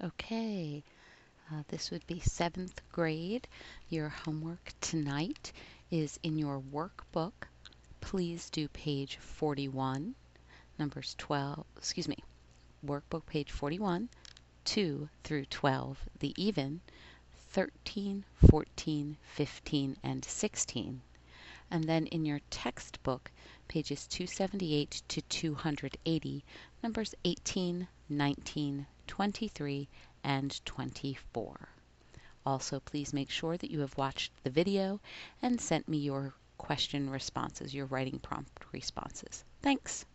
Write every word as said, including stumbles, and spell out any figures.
Okay, uh, this would be seventh grade. Your homework tonight is in your workbook. Please do page forty-one, numbers twelve, excuse me, workbook page forty-one, two through twelve, the even, thirteen, fourteen, fifteen, and sixteen. And then in your textbook, pages two seventy-eight to two eighty, numbers eighteen, nineteen, twenty-three, and twenty-four. Also, please make sure that you have watched the video and sent me your question responses, your writing prompt responses. Thanks.